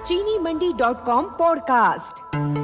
चीनीमंडी.com podcast.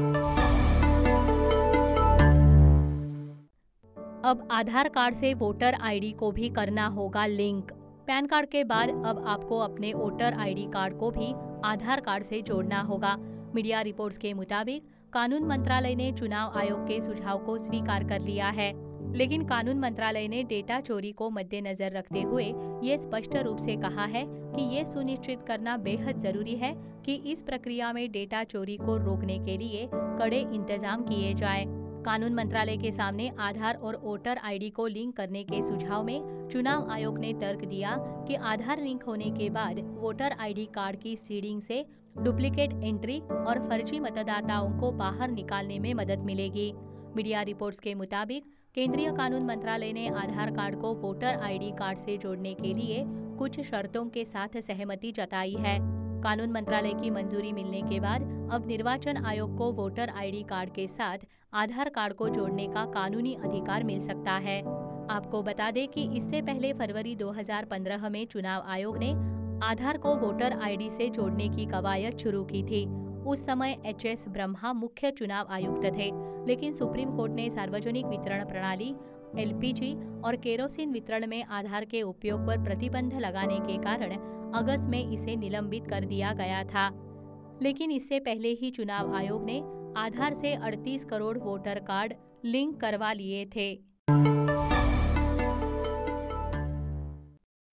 अब Aadhaar card से voter ID को भी करना होगा लिंक। पैन कार्ड के बाद अब आपको अपने वोटर आईडी कार्ड को भी आधार कार्ड से जोड़ना होगा। मीडिया रिपोर्ट्स के मुताबिक कानून मंत्रालय ने चुनाव आयोग के सुझाव को स्वीकार कर लिया है, लेकिन कानून मंत्रालय ने डेटा चोरी को मद्देनजर रखते हुए ये स्पष्ट रूप से कहा है कि ये सुनिश्चित करना बेहद जरूरी है कि इस प्रक्रिया में डेटा चोरी को रोकने के लिए कड़े इंतजाम किए जाएं। कानून मंत्रालय के सामने आधार और वोटर आईडी को लिंक करने के सुझाव में चुनाव आयोग ने तर्क दिया कि आधार लिंक होने के बाद वोटर आईडी कार्ड की सीडिंग से डुप्लीकेट एंट्री और फर्जी मतदाताओं को बाहर निकालने में मदद मिलेगी। मीडिया रिपोर्ट्स के मुताबिक केंद्रीय कानून मंत्रालय ने आधार कार्ड को वोटर आईडी कार्ड से जोड़ने के लिए कुछ शर्तों के साथ सहमति जताई है। कानून मंत्रालय की मंजूरी मिलने के बाद अब निर्वाचन आयोग को वोटर आईडी कार्ड के साथ आधार कार्ड को जोड़ने का कानूनी अधिकार मिल सकता है। आपको बता दें कि इससे पहले फरवरी 2015 में चुनाव आयोग ने आधार को वोटर आईडी से जोड़ने की कवायद शुरू की थी। उस समय HS ब्रह्मा मुख्य चुनाव आयुक्त थे, लेकिन सुप्रीम कोर्ट ने सार्वजनिक वितरण प्रणाली LPG और केरोसिन वितरण में आधार के उपयोग पर प्रतिबंध लगाने के कारण अगस्त में इसे निलंबित कर दिया गया था। लेकिन इससे पहले ही चुनाव आयोग ने आधार से 38 करोड़ वोटर कार्ड लिंक करवा लिए थे।